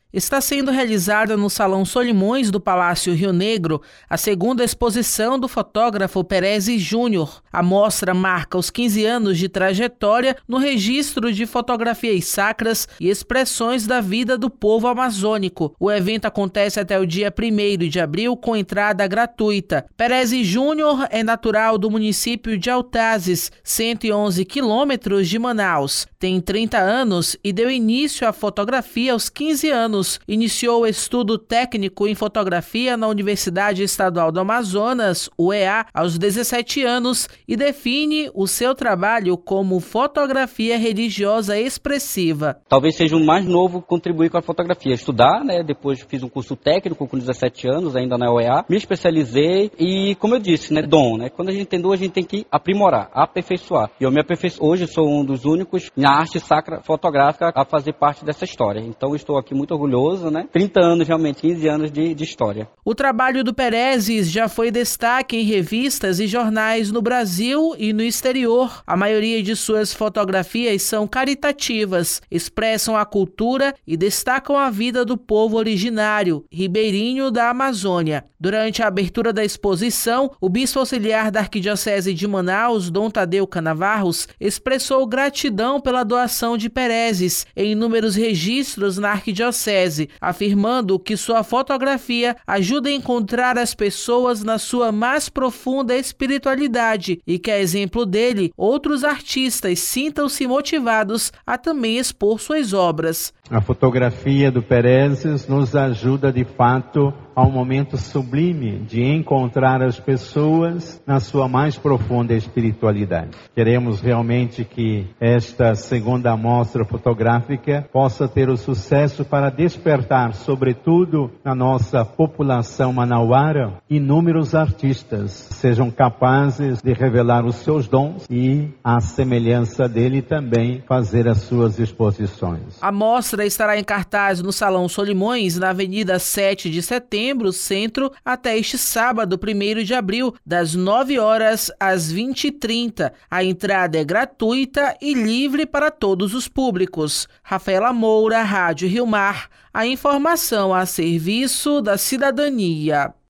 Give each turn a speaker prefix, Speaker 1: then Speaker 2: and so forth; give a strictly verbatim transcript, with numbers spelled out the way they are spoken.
Speaker 1: Está sendo realizada no Salão Solimões do Palácio Rio Negro a segunda exposição do fotógrafo Perezzi Júnior. A mostra marca os quinze anos de trajetória no registro de fotografias sacras e expressões da vida do povo amazônico. O evento acontece até o dia primeiro de abril com entrada gratuita. Perezzi Júnior é natural do município de Altazes, cento e onze quilômetros de Manaus. Tem trinta anos e deu início à fotografia aos quinze anos. Iniciou o estudo técnico em fotografia na Universidade Estadual do Amazonas, U E A, aos dezessete anos e define o seu trabalho como fotografia religiosa expressiva.
Speaker 2: Talvez seja o mais novo contribuir com a fotografia. Estudar, né? Depois fiz um curso técnico com dezessete anos, ainda na U E A. Me especializei e, como eu disse, né? Dom, né? Quando a gente tem dom, a gente tem que aprimorar, aperfeiçoar. E eu me aperfeiçoei. Hoje sou um dos únicos na arte sacra fotográfica a fazer parte dessa história. Então estou aqui muito orgulhoso. Né? trinta anos, realmente, quinze anos de, de história.
Speaker 1: O trabalho do Perezzi já foi destaque em revistas e jornais no Brasil e no exterior. A maioria de suas fotografias são caritativas, expressam a cultura e destacam a vida do povo originário, ribeirinho da Amazônia. Durante a abertura da exposição, o bispo auxiliar da Arquidiocese de Manaus, Dom Tadeu Canavarros, expressou gratidão pela doação de Perezzi em inúmeros registros na Arquidiocese, afirmando que sua fotografia ajuda a encontrar as pessoas na sua mais profunda espiritualidade e que, a exemplo dele, outros artistas sintam-se motivados a também expor suas obras.
Speaker 3: A fotografia do Perezzi nos ajuda, de fato, ao momento sublime de encontrar as pessoas na sua mais profunda espiritualidade. Queremos realmente que esta segunda amostra fotográfica possa ter o sucesso para despertar, sobretudo na nossa população manauara, inúmeros artistas sejam capazes de revelar os seus dons e, à semelhança dele, também fazer as suas exposições.
Speaker 1: A mostra estará em cartaz no Salão Solimões, na Avenida sete de Setembro, Centro, até este sábado, primeiro de abril, das nove horas às vinte e trinta. A entrada é gratuita e livre para todos os públicos. Rafaela Moura, Rádio Rio Mar. A informação a serviço da cidadania.